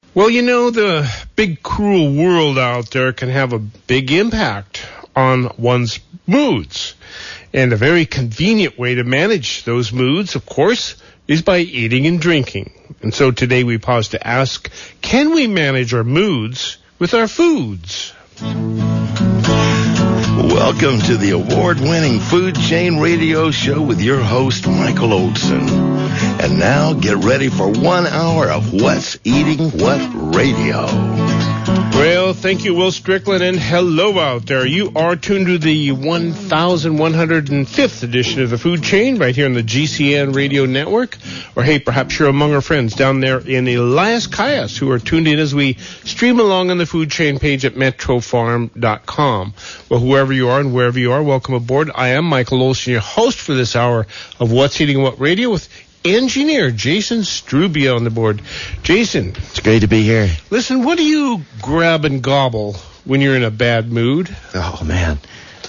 Well, you know, the big cruel world out there can have a big impact on one's moods. And a very convenient way to manage those moods, of course, is by eating and drinking. And so today we pause to ask, can we manage our moods with our foods? Welcome to the award-winning Food Chain Radio Show with your host, Michael Olson. And now get ready for 1 hour of What's Eating What Radio. Well, thank you, Will Strickland, and hello out there. You are tuned to the 1105th edition of the Food Chain right here on the GCN Radio Network. Or, hey, perhaps you're among our friends down there in Elias Cayas who are tuned in as we stream along on the Food Chain page at metrofarm.com. Well, whoever you are and wherever you are, welcome aboard. I am Michael Olson, your host for this hour of What's Eating What Radio with engineer Jason Strubia on the board. Jason. It's great to be here. Listen, what do you grab and gobble when you're in a bad mood? Oh, man.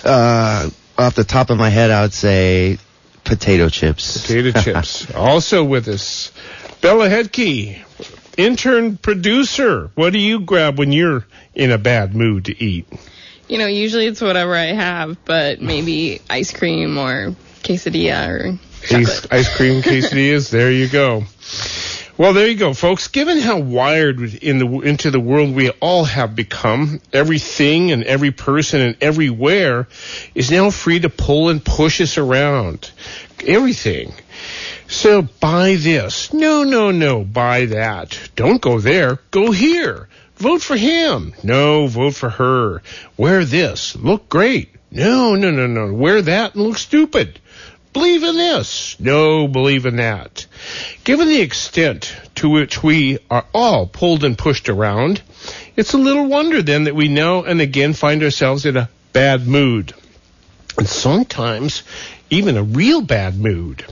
Off the top of my head, I would say potato chips. Potato chips. Also with us, Bella Hedke, intern producer. What do you grab when you're in a bad mood to eat? You know, usually it's whatever I have, but maybe ice cream or quesadilla or ice cream quesadillas. There you go. Well, there you go, folks. Given how wired into the world we all have become, everything and every person and everywhere is now free to pull and push us around. Everything. So buy this. No, buy that. Don't go there. Go here. Vote for him. No, vote for her. Wear this. Look great. No. Wear that and look stupid. Believe in this. No, believe in that. Given the extent to which we are all pulled and pushed around, it's a little wonder then that we now and again find ourselves in a bad mood. And sometimes even a real bad mood.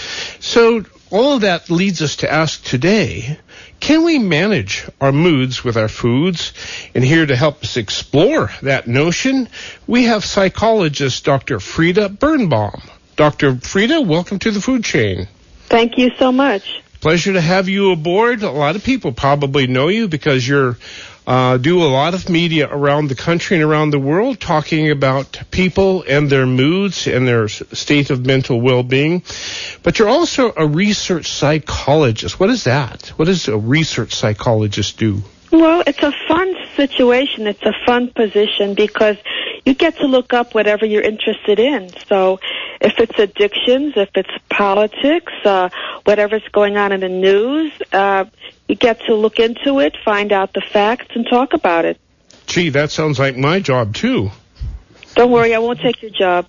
So all of that leads us to ask today, can we manage our moods with our foods? And here to help us explore that notion, we have psychologist Dr. Frida Birnbaum. Dr. Frida, welcome to the Food Chain. Thank you so much. Pleasure to have you aboard. A lot of people probably know you because you're do a lot of media around the country and around the world talking about people and their moods and their state of mental well-being. But you're also a research psychologist. What is that? What does a research psychologist do? Well, it's a fun situation. It's a fun position because you get to look up whatever you're interested in. So if it's addictions, if it's politics, whatever's going on in the news, you get to look into it, find out the facts, and talk about it. Gee, that sounds like my job, too. Don't worry, I won't take your job.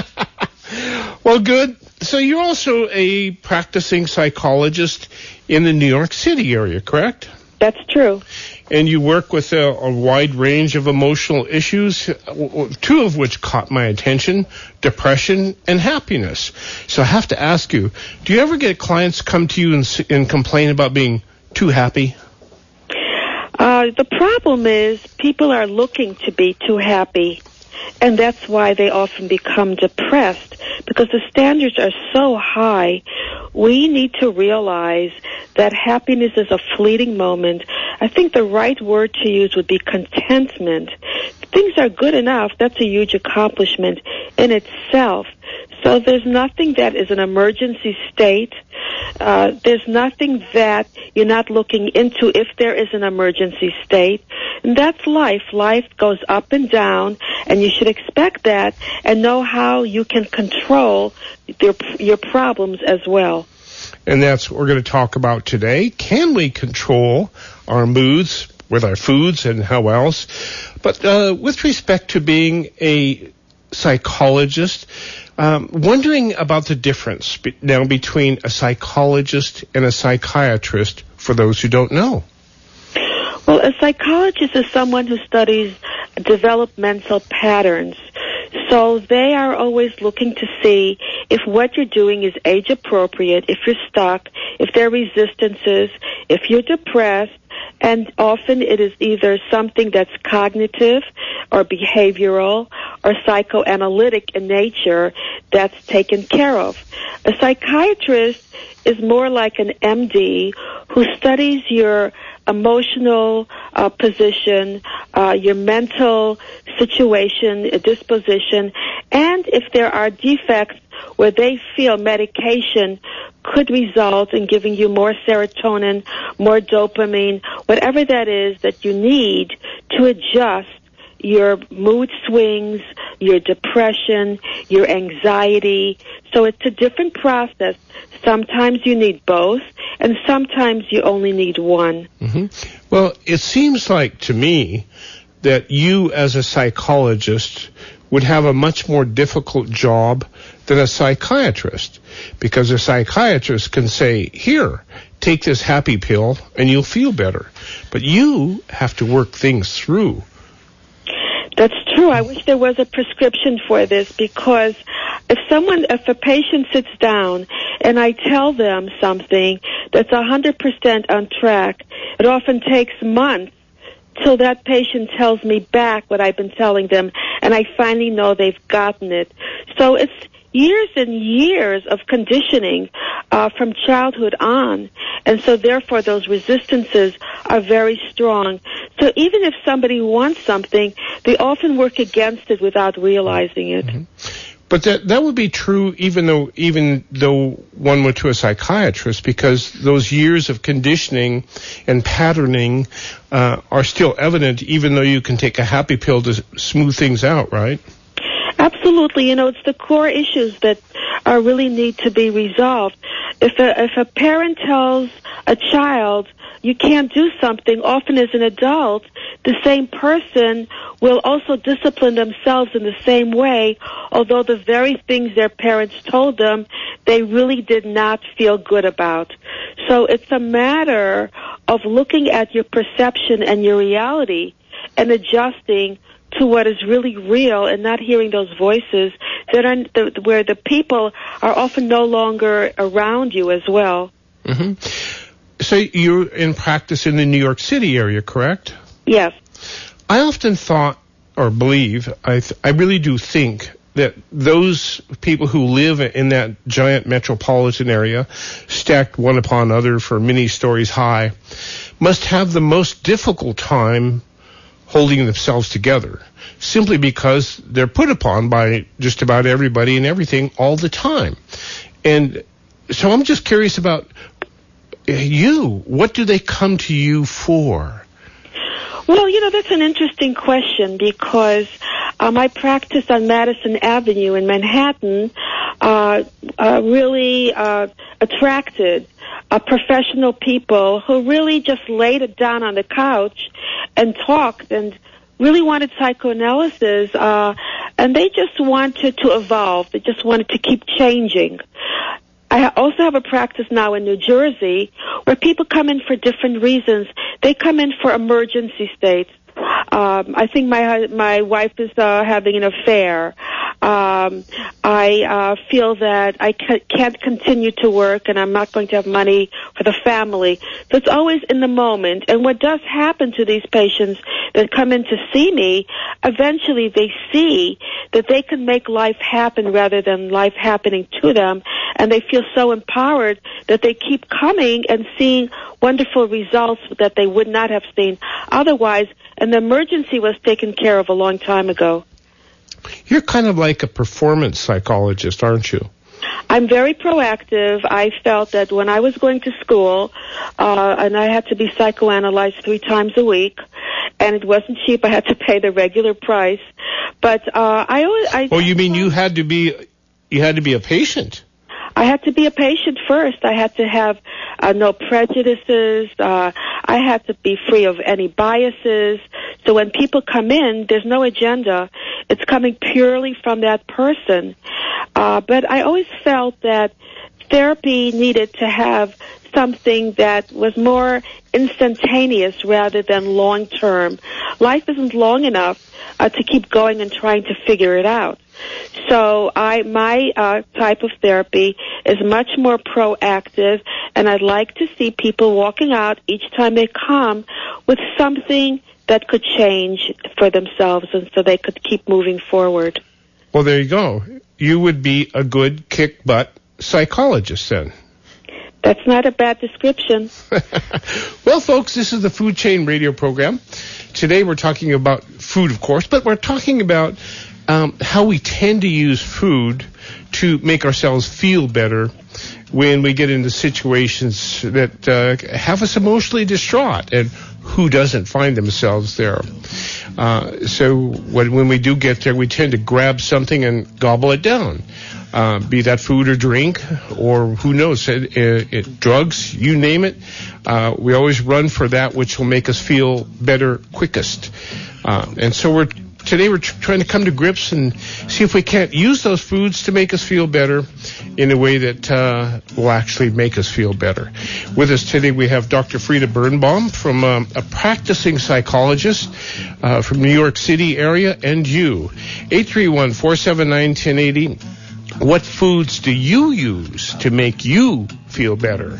Well, good. So you're also a practicing psychologist in the New York City area, correct? That's true. And you work with a wide range of emotional issues, two of which caught my attention, depression and happiness. So I have to ask you, do you ever get clients come to you and complain about being too happy? The problem is people are looking to be too happy, and that's why they often become depressed, because the standards are so high. We need to realize that happiness is a fleeting moment. I think the right word to use would be contentment. Things are good enough. That's a huge accomplishment in itself. So there's nothing that is an emergency state. There's nothing that you're not looking into if there is an emergency state. And that's life. Life goes up and down, and you should expect that and know how you can control your problems as well. And that's what we're going to talk about today. Can we control our moods with our foods and how else? But with respect to being a psychologist, wondering about the difference now between a psychologist and a psychiatrist for those who don't know. Well, a psychologist is someone who studies developmental patterns. So they are always looking to see if what you're doing is age appropriate, if you're stuck, if there are resistances, if you're depressed, and often it is either something that's cognitive or behavioral or psychoanalytic in nature that's taken care of. A psychiatrist is more like an MD who studies your emotional position, your mental situation, disposition, and if there are defects where they feel medication could result in giving you more serotonin, more dopamine, whatever that is that you need to adjust your mood swings, your depression, your anxiety. So it's a different process. Sometimes you need both, and sometimes you only need one. Mm-hmm. Well, it seems like to me that you as a psychologist would have a much more difficult job than a psychiatrist, because a psychiatrist can say, here, take this happy pill and you'll feel better. But you have to work things through. That's true. I wish there was a prescription for this, because if a patient sits down and I tell them something that's 100% on track, it often takes months till that patient tells me back what I've been telling them, and I finally know they've gotten it. So it's years and years of conditioning from childhood on, and so therefore those resistances are very strong. So even if somebody wants something, they often work against it without realizing it. Mm-hmm. But that would be true even though one went to a psychiatrist, because those years of conditioning and patterning are still evident, even though you can take a happy pill to smooth things out, right? Absolutely. You know, it's the core issues that really need to be resolved. If a parent tells a child you can't do something, often as an adult, the same person will also discipline themselves in the same way, although the very things their parents told them they really did not feel good about. So it's a matter of looking at your perception and your reality and adjusting to what is really real, and not hearing those voices that are where the people are often no longer around you as well. Mm-hmm. So you're in practice in the New York City area, correct? Yes. I often thought, or believe, I really do think that those people who live in that giant metropolitan area, stacked one upon another for many stories high, must have the most difficult time holding themselves together, simply because they're put upon by just about everybody and everything all the time. And so I'm just curious about you. What do they come to you for? Well, you know, that's an interesting question, because I practice on Madison Avenue in Manhattan, really attracted professional people who really just laid it down on the couch and talked and really wanted psychoanalysis, and they just wanted to evolve. They just wanted to keep changing. I also have a practice now in New Jersey where people come in for different reasons. They come in for emergency states. I think my wife is having an affair. I feel that I can't continue to work, and I'm not going to have money for the family. So it's always in the moment. And what does happen to these patients that come in to see me, eventually they see that they can make life happen rather than life happening to them, and they feel so empowered that they keep coming and seeing wonderful results that they would not have seen otherwise, and the emergency was taken care of a long time ago. You're kind of like a performance psychologist, aren't you? I'm very proactive. I felt that when I was going to school, and I had to be psychoanalyzed 3 times a week, and it wasn't cheap. I had to pay the regular price. But you mean you had to be a patient? I had to be a patient first. I had to have no prejudices. I had to be free of any biases. So when people come in, there's no agenda. It's coming purely from that person. But I always felt that therapy needed to have something that was more instantaneous rather than long-term. Life isn't long enough to keep going and trying to figure it out. So my type of therapy is much more proactive, and I'd like to see people walking out each time they come with something that could change for themselves, and so they could keep moving forward. Well, there you go. You would be a good kick-butt psychologist then. That's not a bad description. Well, folks, this is the Food Chain Radio program. Today we're talking about food, of course, but we're talking about how we tend to use food to make ourselves feel better when we get into situations that have us emotionally distraught, and who doesn't find themselves there. So when we do get there, we tend to grab something and gobble it down, be that food or drink, or who knows, drugs, you name it. We always run for that which will make us feel better quickest. And so today we're trying to come to grips and see if we can't use those foods to make us feel better in a way that will actually make us feel better. With us today we have Dr. Frida Birnbaum, from a practicing psychologist from New York City area, and you. 831-479-1080. What foods do you use to make you feel better?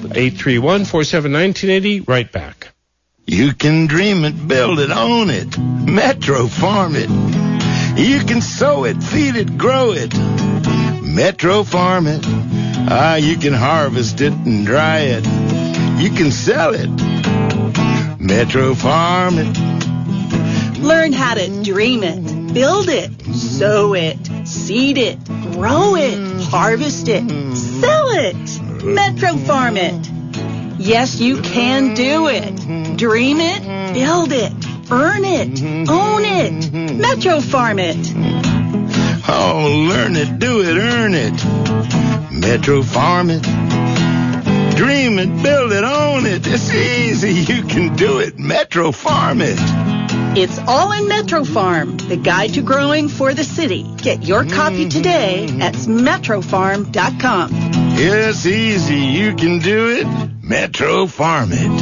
831-479-1080. Right back. You can dream it, build it, own it. Metro Farm it. You can sow it, feed it, grow it. Metro Farm it. You can harvest it and dry it. You can sell it. Metro Farm it. Learn how to dream it, build it, sow it, seed it, grow it, harvest it, sell it. Metro Farm it. Yes, you can do it. Dream it, build it, earn it, own it. Metro Farm it. Oh, learn it, do it, earn it. Metro Farm it. Dream it, build it, own it. It's easy, you can do it. Metro Farm it. It's all in Metro Farm, the guide to growing for the city. Get your copy today at metrofarm.com. It's easy, you can do it. Metro Farm it.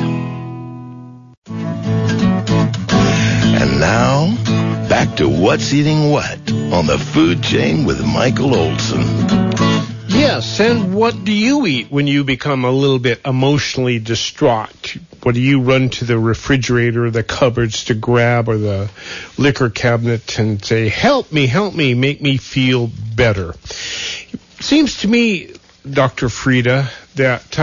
And now, back to What's Eating What on the Food Chain with Michael Olson. Yes, and what do you eat when you become a little bit emotionally distraught? What do you run to the refrigerator, the cupboards to grab, or the liquor cabinet and say, help me, make me feel better? It seems to me, Dr. Frida, that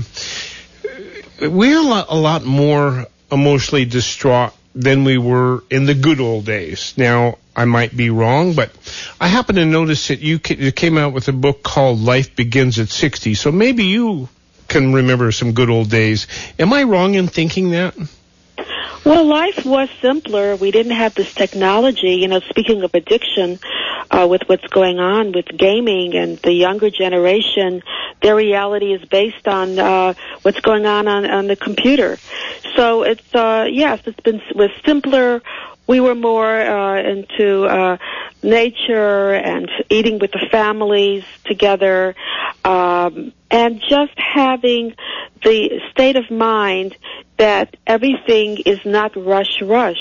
we're a lot more emotionally distraught than we were in the good old days. Now, I might be wrong, but I happen to notice that you came out with a book called Life Begins at 60, so maybe you can remember some good old days. Am I wrong in thinking that? Well, life was simpler. We didn't have this technology. Speaking of addiction, with what's going on with gaming and the younger generation, their reality is based on what's going on the computer. So it's, yes, was simpler. We were more into nature and eating with the families together, and just having the state of mind that everything is not rush.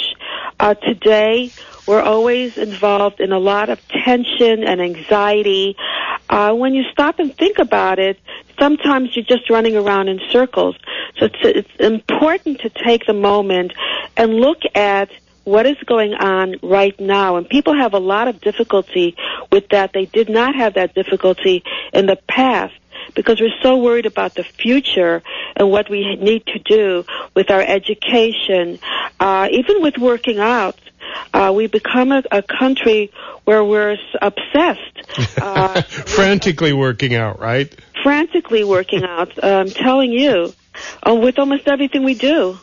Today, we're always involved in a lot of tension and anxiety. When you stop and think about it, sometimes you're just running around in circles. So it's important to take the moment and look at what is going on right now. And people have a lot of difficulty with that. They did not have that difficulty in the past because we're so worried about the future and what we need to do with our education. Even with working out, we become a country where we're obsessed. Frantically working out, right? Frantically working out, I'm telling you, with almost everything we do.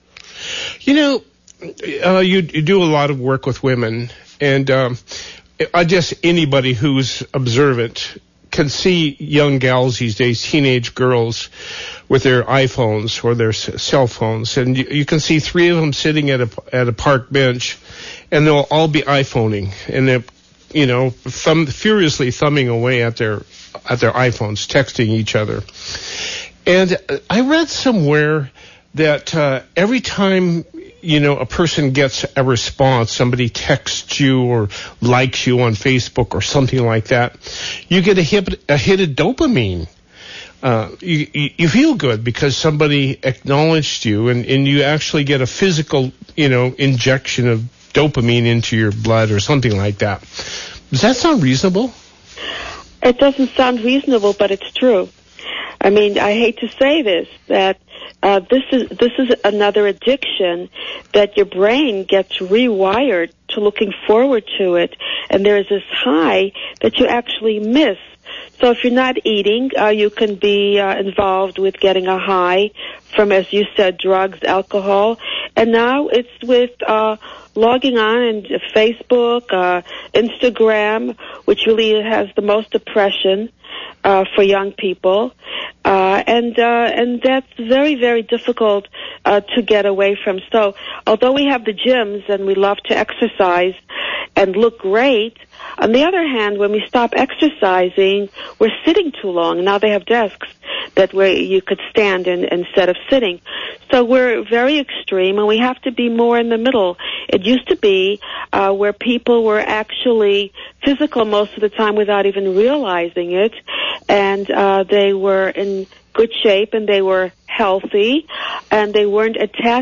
You do a lot of work with women, and I guess anybody who's observant can see young gals these days, teenage girls, with their iPhones or their cell phones, and you can see three of them sitting at a park bench, and they'll all be iPhoning, and they're furiously thumbing away at their iPhones, texting each other. And I read somewhere that every time a person gets a response, somebody texts you or likes you on Facebook or something like that, you get a hit of dopamine. You feel good because somebody acknowledged you, and you actually get a physical, injection of dopamine into your blood or something like that. Does that sound reasonable? It doesn't sound reasonable, but it's true. I mean, I hate to say this, that this is another addiction that your brain gets rewired to looking forward to it, and there's this high that you actually miss. So if you're not eating, you can be involved with getting a high from, as you said, drugs, alcohol, and now it's with logging on and Facebook, Instagram, which really has the most depression for young people, and that's very, very difficult to get away from. So although we have the gyms and we love to exercise and look great, on the other hand, when we stop exercising, we're sitting too long. Now they have desks that where you could stand instead of sitting. So we're very extreme, and we have to be more in the middle. It used to be where people were actually physical most of the time without even realizing it, and they were in good shape, and they were healthy, and they weren't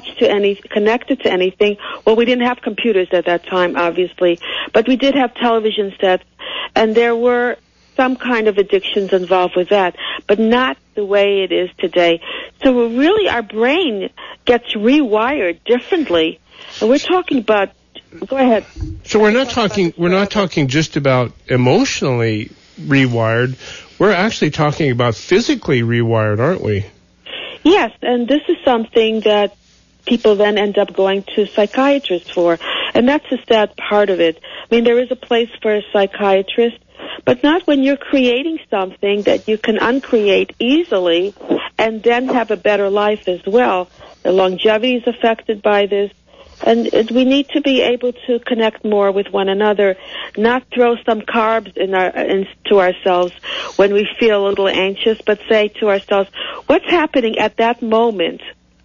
connected to anything. Well, we didn't have computers at that time, obviously, but we did have television sets, and there were some kind of addictions involved with that, but not the way it is today. So really, our brain gets rewired differently, and we're talking about. Go ahead. So we're not talking just about emotionally rewired. We're actually talking about physically rewired, aren't we? Yes, and this is something that people then end up going to psychiatrists for, and that's the sad part of it. I mean, there is a place for a psychiatrist, but not when you're creating something that you can uncreate easily and then have a better life as well. The longevity is affected by this. And we need to be able to connect more with one another, not throw some carbs into ourselves when we feel a little anxious, but say to ourselves, what's happening at that moment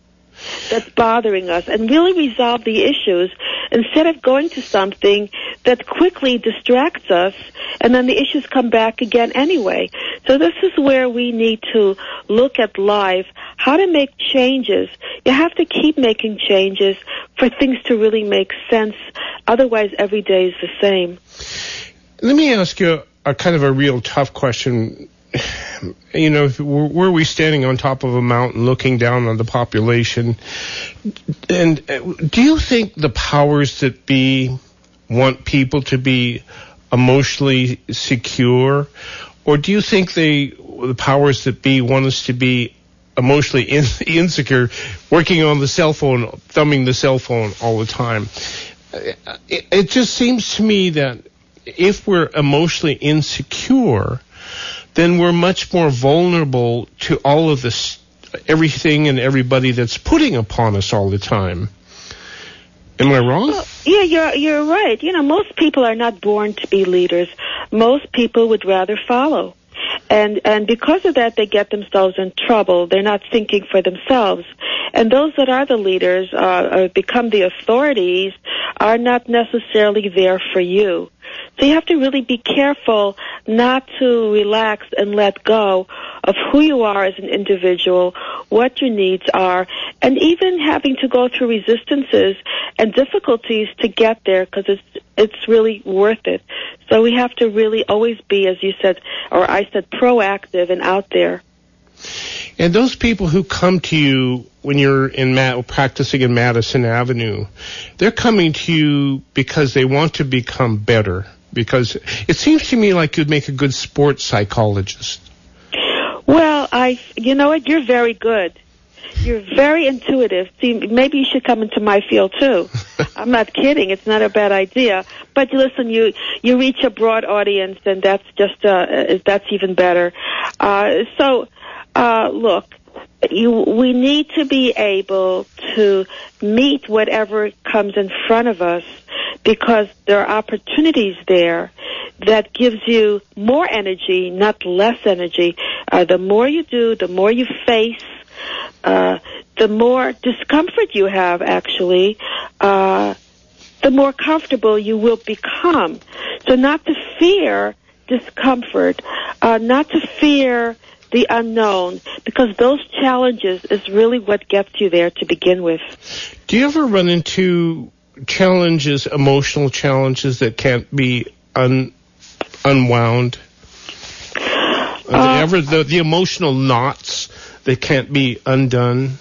that's bothering us, and really resolve the issues instead of going to something that quickly distracts us, and then the issues come back again anyway. So this is where we need to look at life, how to make changes. You have to keep making changes for things to really make sense. Otherwise, every day is the same. Let me ask you a kind of a real tough question. You know, were we standing on top of a mountain looking down on the population? And do you think the powers that be want people to be emotionally secure? Or do you think the powers that be want us to be emotionally insecure, working on the cell phone, thumbing the cell phone all the time? It just seems to me that if we're emotionally insecure, then we're much more vulnerable to all of this, everything and everybody that's putting upon us all the time. Am I wrong? Well, yeah, you're right. You know, most people are not born to be leaders. Most people would rather follow. And because of that, they get themselves in trouble. They're not thinking for themselves. And those that are the leaders, become the authorities, are not necessarily there for you. So you have to really be careful not to relax and let go of who you are as an individual, what your needs are, and even having to go through resistances and difficulties to get there, because it's really worth it. So we have to really always be, as you said, or I said, proactive and out there. And those people who come to you when you're practicing in Madison Avenue, they're coming to you because they want to become better. Because it seems to me like you'd make a good sports psychologist. Well, you know what? You're very good. You're very intuitive. See, maybe you should come into my field too. I'm not kidding. It's not a bad idea. But listen, you reach a broad audience, and that's just that's even better. Look, we need to be able to meet whatever comes in front of us, because there are opportunities there that gives you more energy, not less energy. The more you do, the more you face, the more discomfort you have, actually, the more comfortable you will become. So not to fear discomfort, not to fear the unknown, because those challenges is really what gets you there to begin with. Do you ever run into challenges, emotional challenges that can't be unwound? Are there ever the emotional knots that can't be undone?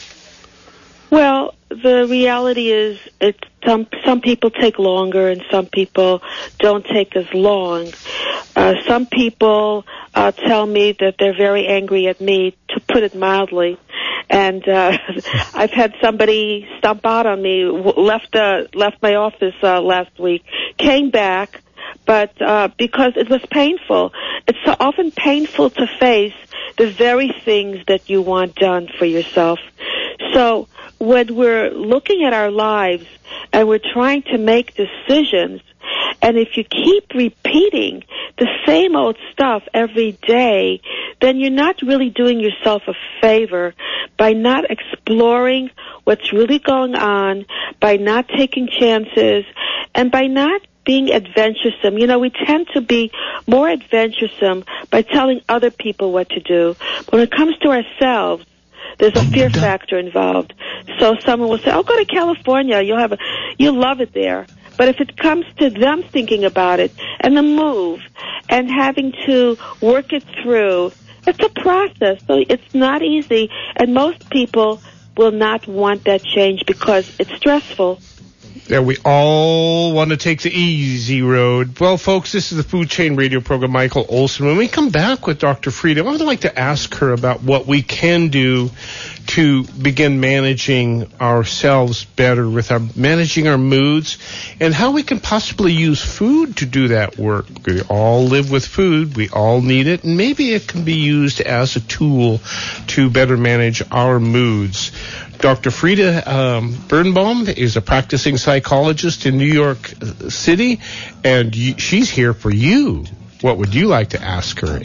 Well, the reality is some people take longer and some people don't take as long. Some people tell me that they're very angry at me, to put it mildly. And I've had somebody stomp out on me, left my office last week, came back, but because it was painful. It's so often painful to face the very things that you want done for yourself. So when we're looking at our lives and we're trying to make decisions, and if you keep repeating the same old stuff every day, then you're not really doing yourself a favor by not exploring what's really going on, by not taking chances, and by not being adventuresome. You know, we tend to be more adventuresome by telling other people what to do. When it comes to ourselves, there's a fear factor involved. So someone will say, "Oh, go to California. You'll love it there." But if it comes to them thinking about it and the move and having to work it through, it's a process. So it's not easy, and most people will not want that change because it's stressful. Yeah, we all want to take the easy road. Well, folks, this is the Food Chain Radio program, Michael Olson. When we come back with Dr. Frida, I would like to ask her about what we can do to begin managing ourselves better with managing our moods, and how we can possibly use food to do that work. We all live with food. We all need it, and maybe it can be used as a tool to better manage our moods. Dr. Frida Birnbaum is a practicing psychologist in New York City, and she's here for you. What would you like to ask her?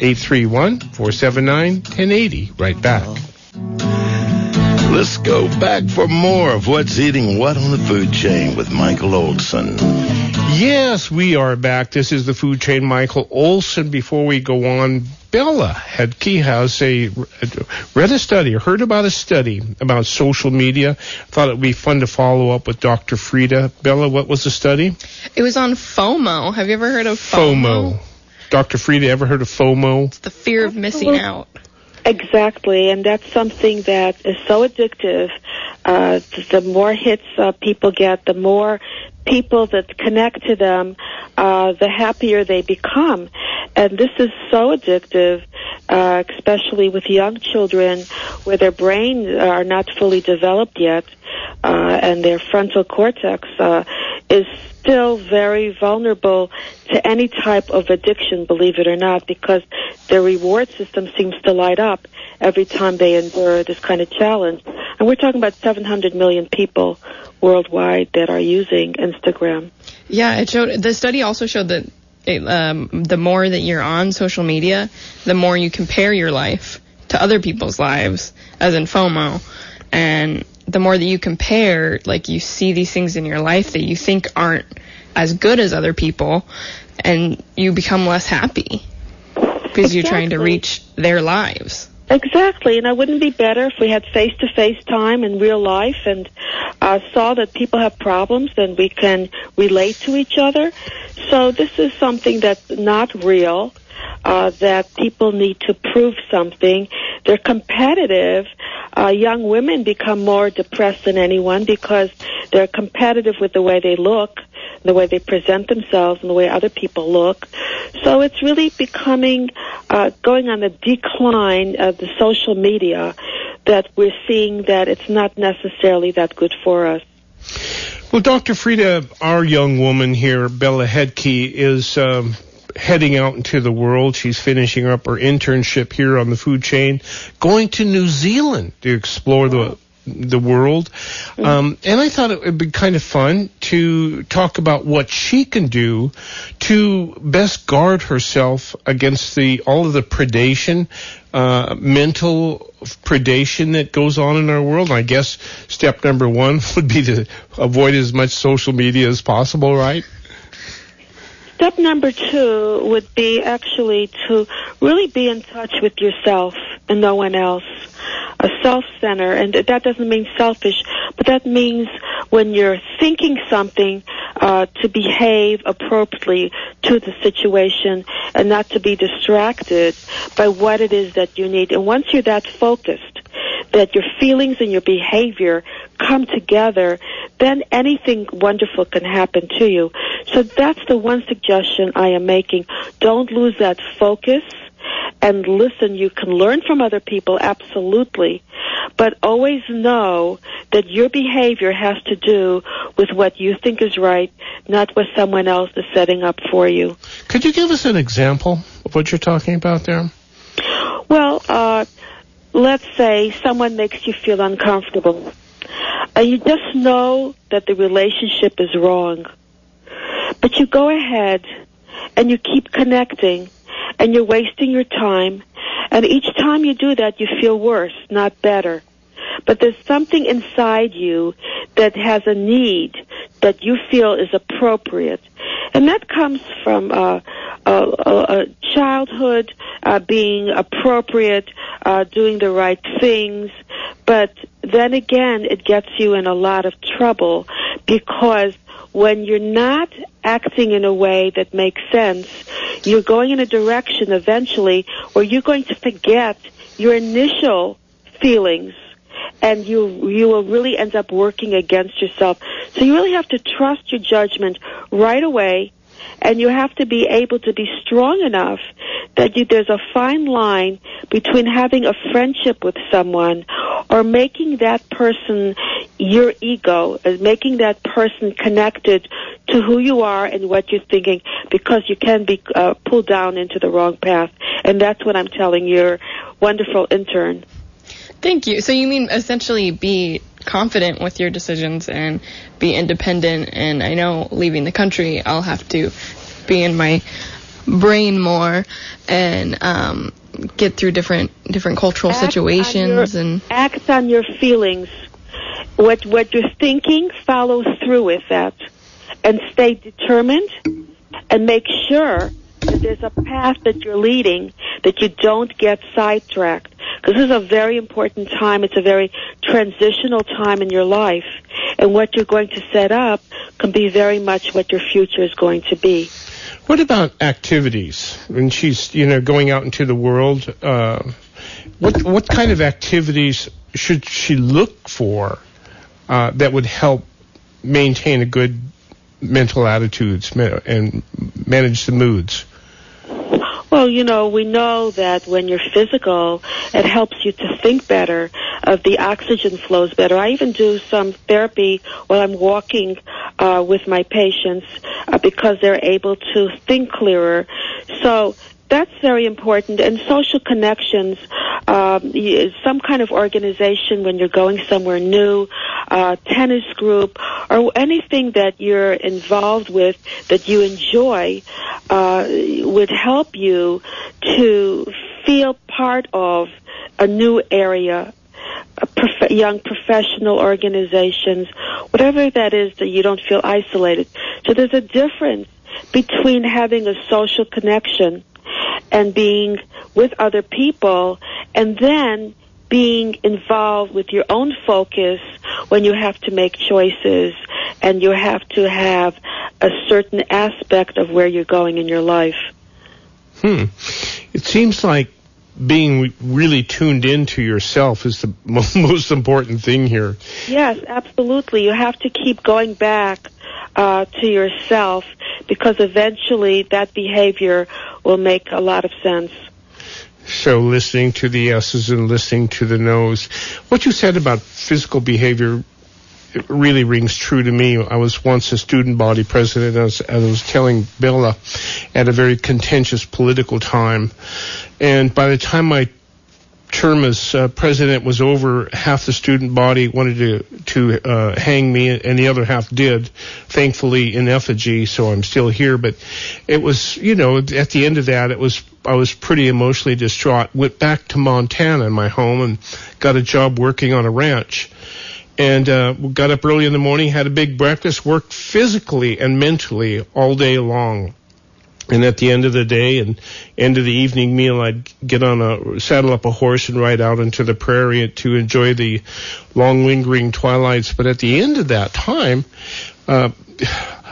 831-479-1080. Right back. Let's go back for more of What's Eating What on the Food Chain with Michael Olson. Yes, we are back. This is the Food Chain, Michael Olson. Before we go on, Bella Hedke has read a study or heard about a study about social media. Thought it would be fun to follow up with Dr. Frida. Bella, what was the study? It was on FOMO. Have you ever heard of FOMO? Dr. Frida, ever heard of FOMO? It's the fear of missing out. Exactly, and that's something that is so addictive. The more hits people get, the more people that connect to them, the happier they become. And this is so addictive, especially with young children where their brains are not fully developed yet, and their frontal cortex is still very vulnerable to any type of addiction, believe it or not, because their reward system seems to light up every time they endure this kind of challenge. And we're talking about 700 million people worldwide that are using Instagram. Yeah, the study also showed that the more that you're on social media, the more you compare your life to other people's lives, as in FOMO. And the more that you compare, like, you see these things in your life that you think aren't as good as other people, and you become less happy because you're trying to reach their lives. Exactly, and it wouldn't be better if we had face-to-face time in real life and saw that people have problems and we can relate to each other. So this is something that's not real, that people need to prove something. They're competitive. Young women become more depressed than anyone because they're competitive with the way they look, the way they present themselves, and the way other people look. So it's really becoming, going on the decline of the social media, that we're seeing that it's not necessarily that good for us. Well, Dr. Frida, our young woman here, Bella Hedke, is heading out into the world. She's finishing up her internship here on the food chain, going to New Zealand to explore the world. And I thought it would be kind of fun to talk about what she can do to best guard herself against all of the predation, mental predation that goes on in our world. And I guess step number one would be to avoid as much social media as possible, right? Step number two would be actually to really be in touch with yourself and no one else. A self-center, and that doesn't mean selfish, but that means when you're thinking something, to behave appropriately, to the situation and not to be distracted by what it is that you need. And once you're that focused, that your feelings and your behavior come together, then anything wonderful can happen to you. So that's the one suggestion I am making. Don't lose that focus and listen. You can learn from other people, absolutely, but always know that your behavior has to do with what you think is right, not what someone else is setting up for you. Could you give us an example of what you're talking about there? Well, let's say someone makes you feel uncomfortable. You just know that the relationship is wrong. But you go ahead and you keep connecting and you're wasting your time. And each time you do that, you feel worse, not better. But there's something inside you that has a need that you feel is appropriate. And that comes from childhood, being appropriate, doing the right things. But then again, it gets you in a lot of trouble because when you're not acting in a way that makes sense, you're going in a direction eventually where you're going to forget your initial feelings, and you will really end up working against yourself. So you really have to trust your judgment right away, and you have to be able to be strong enough that there's a fine line between having a friendship with someone or making that person your ego, making that person connected to who you are and what you're thinking, because you can be pulled down into the wrong path. And that's what I'm telling your wonderful intern. Thank you. So you mean essentially be confident with your decisions and be independent. And I know leaving the country, I'll have to be in my brain more and get through different cultural situations and act on your feelings. What you're thinking, follow through with that, and stay determined, and make sure that there's a path that you're leading, that you don't get sidetracked. Because this is a very important time. It's a very transitional time in your life. And what you're going to set up can be very much what your future is going to be. What about activities? When she's, going out into the world, what kind of activities should she look for that would help maintain a good mental attitudes and manage the moods? Well, we know that when you're physical, it helps you to think better, the oxygen flows better. I even do some therapy while I'm walking with my patients because they're able to think clearer. So that's very important. And social connections, some kind of organization when you're going somewhere new, tennis group, or anything that you're involved with that you enjoy would help you to feel part of a new area, young professional organizations, whatever that is, that you don't feel isolated. So there's a difference between having a social connection and being with other people, and then being involved with your own focus when you have to make choices and you have to have a certain aspect of where you're going in your life. It seems like being really tuned into yourself is the most important thing here. Yes, absolutely. You have to keep going back to yourself, because eventually that behavior will make a lot of sense. So listening to the yeses and listening to the nos. What you said about physical behavior, it really rings true to me. I was once a student body president, as I was telling Bella, at a very contentious political time. And by the time my term as president was over, half the student body wanted to hang me, and the other half did, thankfully in effigy, so I'm still here. But it was, at the end of that, I was pretty emotionally distraught. Went back to Montana, my home, and got a job working on a ranch. And got up early in the morning, had a big breakfast, worked physically and mentally all day long. And at the end of the day and end of the evening meal, I'd saddle up a horse and ride out into the prairie to enjoy the long lingering twilights. But at the end of that time,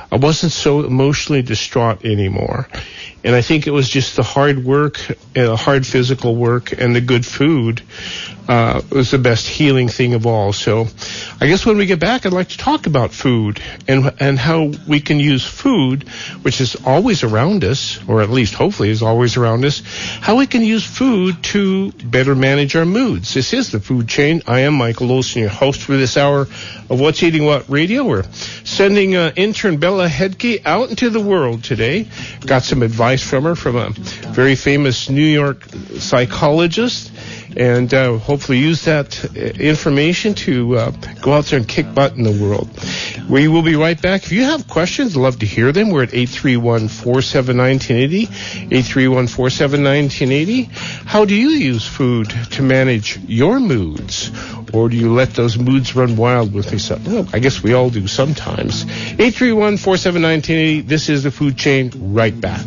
I wasn't so emotionally distraught anymore. And I think it was just the hard work, hard physical work, and the good food was the best healing thing of all. So I guess when we get back, I'd like to talk about food and how we can use food, which is always around us, or at least hopefully is always around us, how we can use food to better manage our moods. This is The Food Chain. I am Michael Olson, your host for this hour of What's Eating What Radio. We're sending intern Bella Hedke out into the world today. Got some advice from her, from a very famous New York psychologist, and hopefully use that information to go out there and kick butt in the world. We will be right back. If you have questions, I'd love to hear them. We're at 831-479-1080, 831-479-1080. How do you use food to manage your moods? Or do you let those moods run wild with me? Well, I guess we all do sometimes. 831-479-1080. This is The Food Chain. Right back.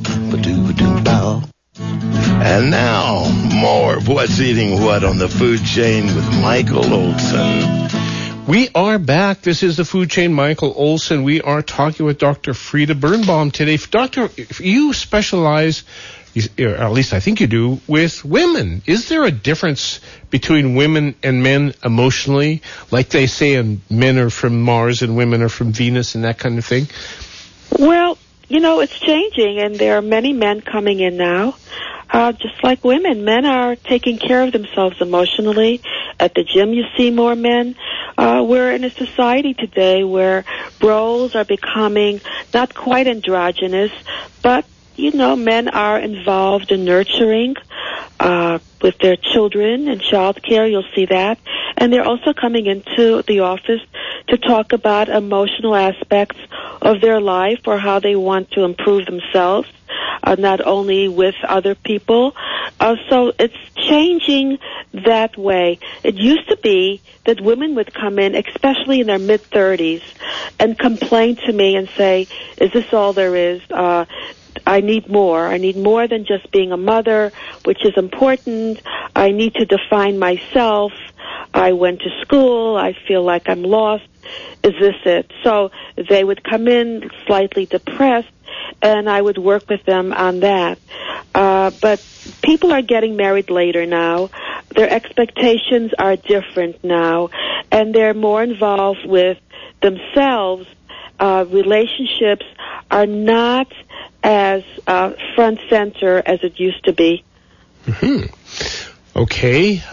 And now, more of What's Eating What on The Food Chain with Michael Olson. We are back. This is The Food Chain. Michael Olson. We are talking with Dr. Frida Birnbaum today. Doctor, you specialize, or at least I think you do, with women. Is there a difference between women and men emotionally? Like they say, men are from Mars and women are from Venus and that kind of thing? Well, it's changing, and there are many men coming in now. Just like women, men are taking care of themselves emotionally. At the gym, you see more men. We're in a society today where roles are becoming not quite androgynous, but, men are involved in nurturing with their children and child care. You'll see that. And they're also coming into the office to talk about emotional aspects of their life or how they want to improve themselves. Not only with other people. So it's changing that way. It used to be that women would come in, especially in their mid-30s, and complain to me and say, is this all there is? I need more. I need more than just being a mother, which is important. I need to define myself. I went to school. I feel like I'm lost. Is this it? So they would come in slightly depressed, and I would work with them on that. But people are getting married later now. Their expectations are different now, and they're more involved with themselves. Relationships are not as front center as it used to be. Mm-hmm. Okay.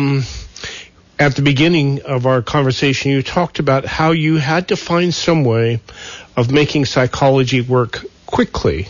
At the beginning of our conversation, you talked about how you had to find some way of making psychology work quickly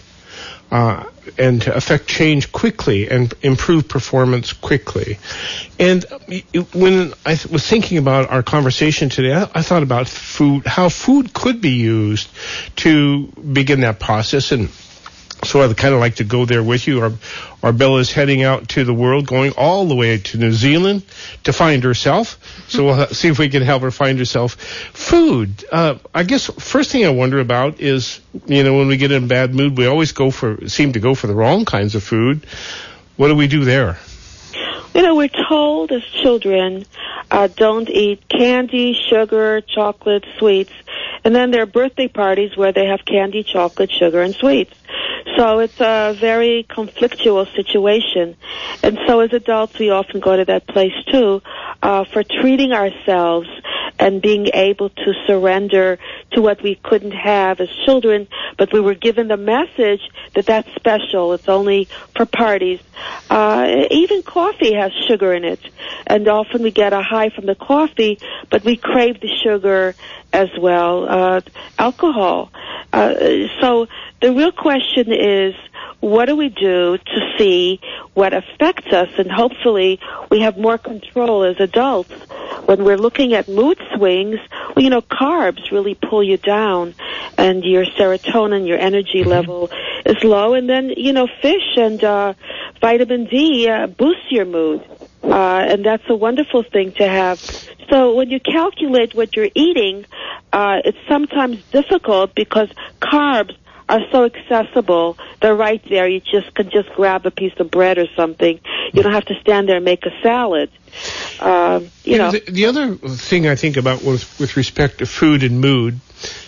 and to affect change quickly and improve performance quickly. And when I was thinking about our conversation today, I thought about food, how food could be used to begin that process. And so I'd kind of like to go there with you. Our Bella's heading out to the world, going all the way to New Zealand to find herself. So we'll see if we can help her find herself. Food. I guess first thing I wonder about is, when we get in a bad mood, we always seem to go for the wrong kinds of food. What do we do there? We're told as children, don't eat candy, sugar, chocolate, sweets. And then there are birthday parties where they have candy, chocolate, sugar, and sweets. So it's a very conflictual situation. And so as adults, we often go to that place, too, for treating ourselves and being able to surrender to what we couldn't have as children, but we were given the message that that's special. It's only for parties. Even coffee has sugar in it, and often we get a high from the coffee, but we crave the sugar as well. Alcohol. So the real question is, what do we do to see what affects us? And hopefully we have more control as adults. When we're looking at mood swings, carbs really pull you down, and your serotonin, your energy level is low. And then, fish and vitamin D boost your mood. And that's a wonderful thing to have. So when you calculate what you're eating, it's sometimes difficult because carbs are so accessible. They're right there. You can just grab a piece of bread or something. You don't have to stand there and make a salad. The other thing I think about with respect to food and mood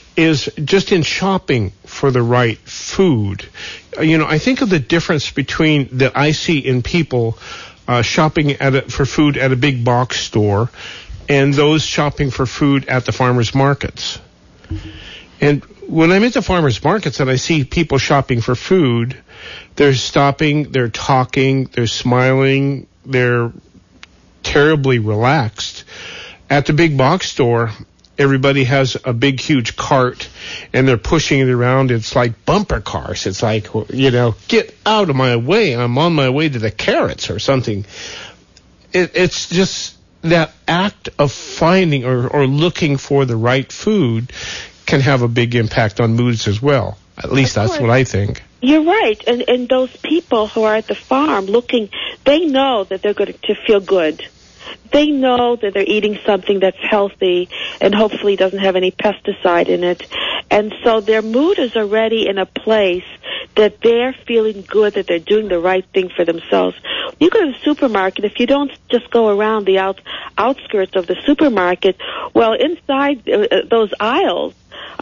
is just in shopping for the right food. I think of the difference between that I see in people shopping for food at a big box store and those shopping for food at the farmers markets. And when I'm at the farmers markets and I see people shopping for food, they're stopping, they're talking, they're smiling, they're terribly relaxed. At the big box store, everybody has a big, huge cart, and they're pushing it around. It's like bumper cars. It's like, get out of my way. I'm on my way to the carrots or something. It's just that act of finding or looking for the right food can have a big impact on moods as well. At least that's what I think. You're right. And those people who are at the farm looking, they know that they're going to feel good. They know that they're eating something that's healthy and hopefully doesn't have any pesticide in it. And so their mood is already in a place that they're feeling good, that they're doing the right thing for themselves. You go to the supermarket, if you don't just go around the outskirts of the supermarket, well, inside those aisles,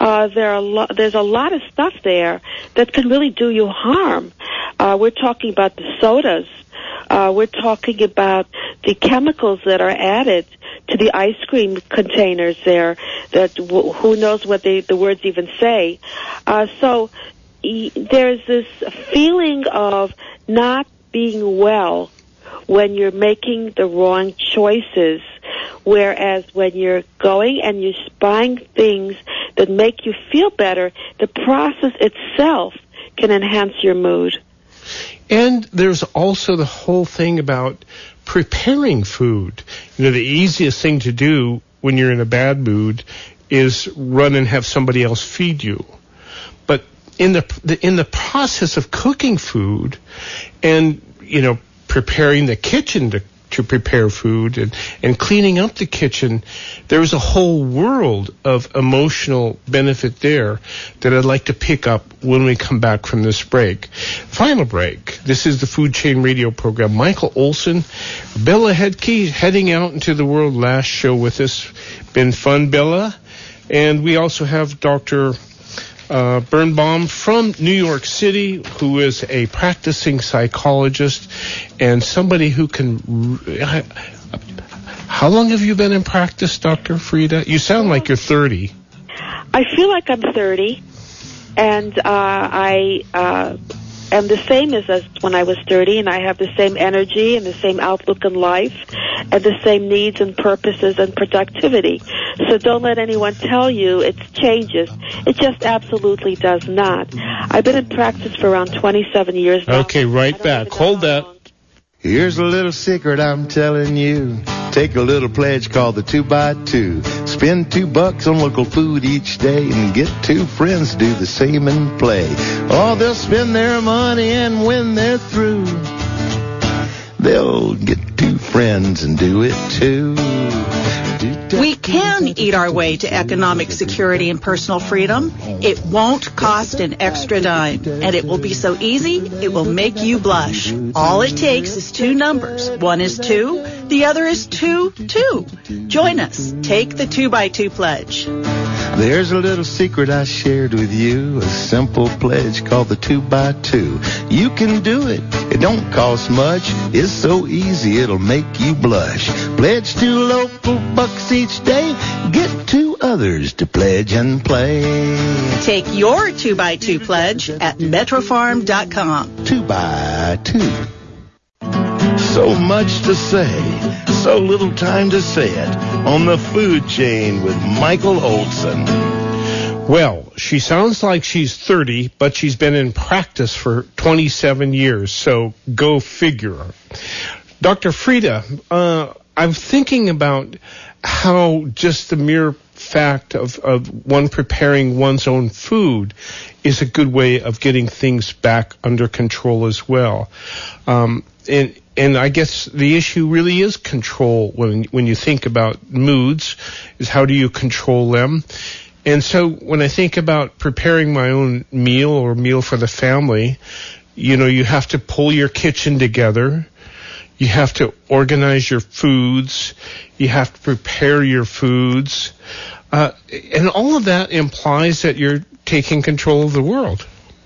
there's a lot of stuff there that can really do you harm. We're talking about the sodas. We're talking about the chemicals that are added to the ice cream containers there, that who knows what the words even say. So there's this feeling of not being well when you're making the wrong choices, whereas when you're going and you're buying things that make you feel better, the process itself can enhance your mood. And there's also the whole thing about preparing food. The easiest thing to do when you're in a bad mood is run and have somebody else feed you. But in the process of cooking food and, preparing the kitchen to prepare food and cleaning up the kitchen, there's a whole world of emotional benefit there that I'd like to pick up when we come back from this break. Final break. This is the Food Chain Radio program. Michael Olson, Bella Hedke heading out into the world. Last show with us. Been fun, Bella. And we also have Dr. Birnbaum from New York City, who is a practicing psychologist and somebody who can... How long have you been in practice, Dr. Frida? You sound like you're 30. I feel like I'm 30, and I am the same as when I was 30, and I have the same energy and the same outlook in life and the same needs and purposes and productivity. So don't let anyone tell you it changes. It just absolutely does not. I've been in practice for around 27 years now. Okay, right back. Hold that. Here's a little secret I'm telling you. Take a little pledge called the 2x2. Spend $2 on local food each day and get 2 friends to do the same and play. Oh, they'll spend their money, and when they're through, they'll get 2 friends and do it too. We can eat our way to economic security and personal freedom. It won't cost an extra dime, and it will be so easy, it will make you blush. All it takes is 2 numbers. One is 2, the other is 2. Join us. Take the 2x2 pledge. There's a little secret I shared with you, a simple pledge called the 2x2. You can do it. It don't cost much. It's so easy, it'll make you blush. Pledge 2 local bucks each day. Get 2 others to pledge and play. Take your 2x2 pledge at metrofarm.com. 2x2. So much to say, so little time to say it on the Food Chain with Michael Olson. Well, she sounds like she's 30, but she's been in practice for 27 years, so go figure. Dr. Frida, I'm thinking about how just the mere fact of one preparing one's own food is a good way of getting things back under control as well. And I guess the issue really is control when you think about moods, is how do you control them? And so when I think about preparing my own meal or meal for the family, you have to pull your kitchen together. You have to organize your foods. You have to prepare your foods. And all of that implies that you're taking control of the world.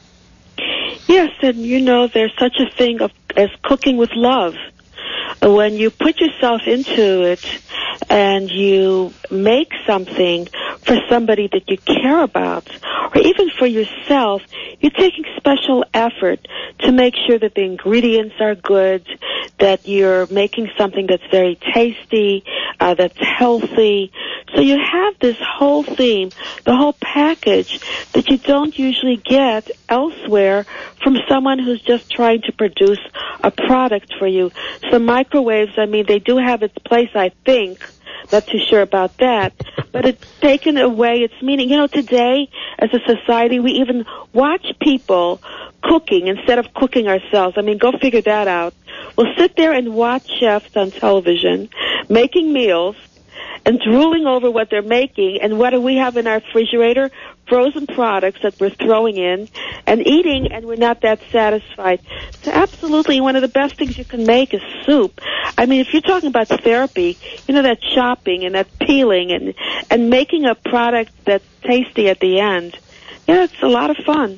Yes, and there's such a thing as cooking with love. When you put yourself into it and you make something for somebody that you care about, or even for yourself, you're taking special effort to make sure that the ingredients are good, that you're making something that's very tasty, that's healthy. So you have this whole theme, the whole package that you don't usually get elsewhere from someone who's just trying to produce a product for you. So microwaves, they do have its place, I think. Not too sure about that. But it's taken away its meaning. Today, as a society, we even watch people cooking instead of cooking ourselves. Go figure that out. We'll sit there and watch chefs on television making meals and drooling over what they're making, and what do we have in our refrigerator? Frozen products that we're throwing in and eating, and we're not that satisfied. So absolutely, one of the best things you can make is soup. If you're talking about therapy, that chopping and that peeling and making a product that's tasty at the end, it's a lot of fun.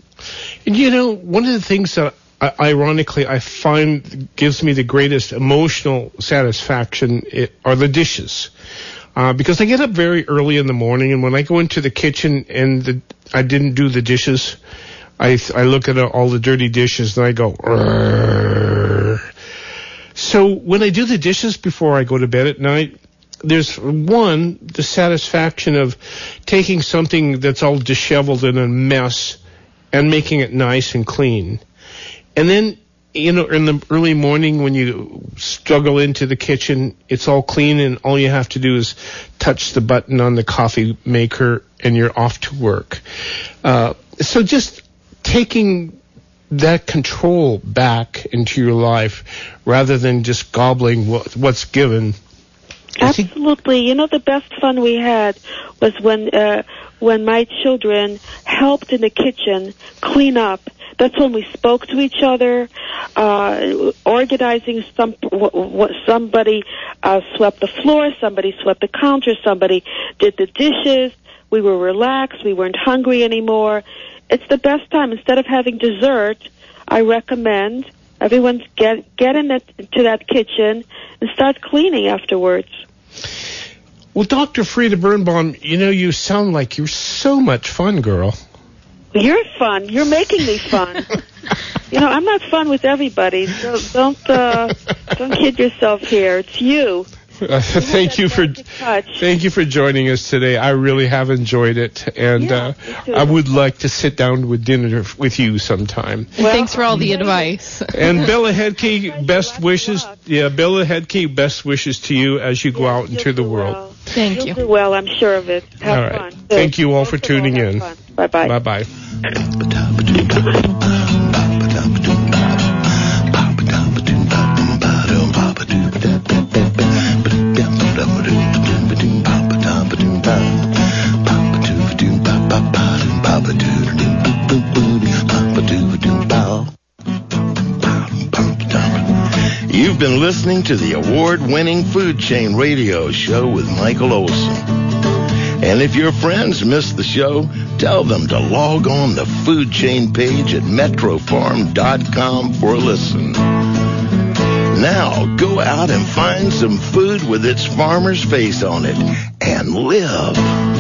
And one of the things that ironically I find gives me the greatest emotional satisfaction are the dishes. Because I get up very early in the morning, and when I go into the kitchen and I didn't do the dishes, I look at all the dirty dishes and I go, "Rrr." So when I do the dishes before I go to bed at night, there's the satisfaction of taking something that's all disheveled and a mess and making it nice and clean. And then, in the early morning when you struggle into the kitchen, it's all clean and all you have to do is touch the button on the coffee maker and you're off to work. So just taking that control back into your life rather than just gobbling what's given. Absolutely. The best fun we had was when my children helped in the kitchen clean up. That's when we spoke to each other, organizing somebody swept the floor, somebody swept the counter, somebody did the dishes. We were relaxed. We weren't hungry anymore. It's the best time. Instead of having dessert, I recommend everyone get into that kitchen and start cleaning afterwards. Well, Dr. Frida Birnbaum, you sound like you're so much fun, girl. You're fun. You're making me fun. I'm not fun with everybody. So don't kid yourself here. It's you. Thank you for joining us today. I really have enjoyed it, and I would like to sit down with dinner with you sometime. Well, thanks for all the advice. And Bella Hedke, best wishes. Yeah, Bella Hedke, best wishes to you as you go out into the world. Well. Thank you. You'll do well, I'm sure of it. Have all right. fun. Thank you all for tuning in. Bye-bye. Bye-bye. You've been listening to the award-winning Food Chain Radio Show with Michael Olson. And if your friends missed the show, tell them to log on the Food Chain page at metrofarm.com for a listen. Now, go out and find some food with its farmer's face on it and live.